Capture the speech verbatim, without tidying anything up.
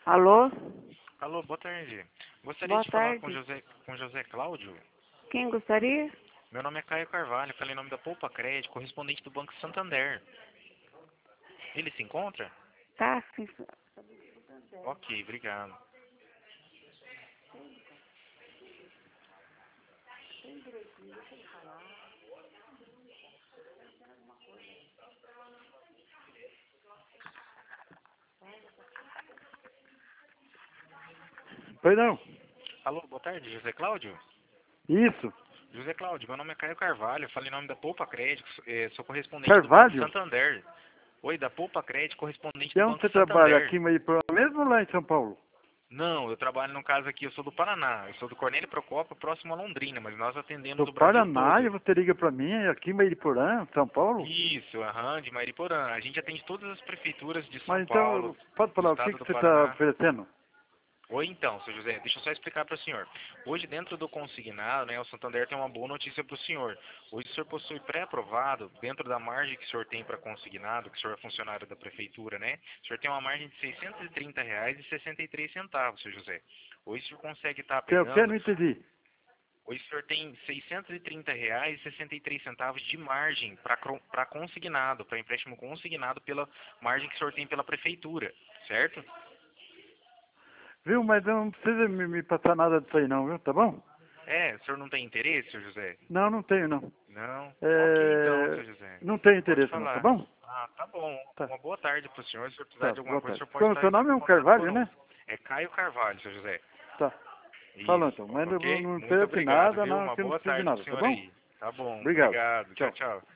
Alô? Alô, boa tarde. Gostaria Boa de falar com tarde. José, com José Cláudio. Quem gostaria? Meu nome é Caio Carvalho, falei em nome da Poupa Crédito, correspondente do Banco Santander. Ele se encontra? Tá, sim. Ok, obrigado. Pois não. Alô, boa tarde, José Cláudio? Isso. José Cláudio, meu nome é Caio Carvalho, falei em nome da Poupa Crédito, eh, sou correspondente do Banco Carvalho? Santander. Oi, da Poupa Crédito, correspondente E do onde Banco você trabalha? Aqui Santander. em Mariporã mesmo ou lá em São Paulo? Não, eu trabalho no caso aqui, eu sou do Paraná, eu sou do Cornélio Procópio, próximo a Londrina, mas nós atendemos Do o Brasil Paraná e todo. você liga pra mim aqui em Mariporã, São Paulo? Isso, aham, de Mariporã. A gente atende todas as prefeituras de São Mas Paulo, então, pode do falar, o que, estado que do você está Paraná. oferecendo? Oi, então, seu José, deixa eu só explicar para o senhor. Hoje, dentro do consignado, né, o Santander tem uma boa notícia para o senhor. Hoje, o senhor possui pré-aprovado, dentro da margem que o senhor tem para consignado, que o senhor é funcionário da prefeitura, né? O senhor tem uma margem de seiscentos e trinta reais e sessenta e três centavos, seu José. Hoje, o senhor consegue estar Que é o que? pegando. Não entendi. Hoje, o senhor tem seiscentos e trinta reais e sessenta e três centavos de margem para consignado, para empréstimo consignado pela margem que o senhor tem pela prefeitura, certo? Viu? Mas não precisa me, me passar nada disso aí não, viu? Tá bom? É, o senhor não tem interesse, seu José? Não, não tenho não. Não? Ok, então, É... seu José. Não tenho Pode interesse não, tá falar. bou? Ah, tá bom. Tá, Uma boa tarde pro senhor. Se o senhor precisar tá, de alguma boa coisa, o tarde. senhor pode Seu, estar seu nome é em um contato Carvalho, né? conosco. É Caio Carvalho, seu José. Tá. Falou Isso, então, mas não, ok? não Muito precisa de obrigado, nada, viu? não, Uma que eu não boa preciso de tarde pro nada, tá senhor bom? aí. Tá bom, Obrigado. obrigado. Tchau, Tchau. tchau.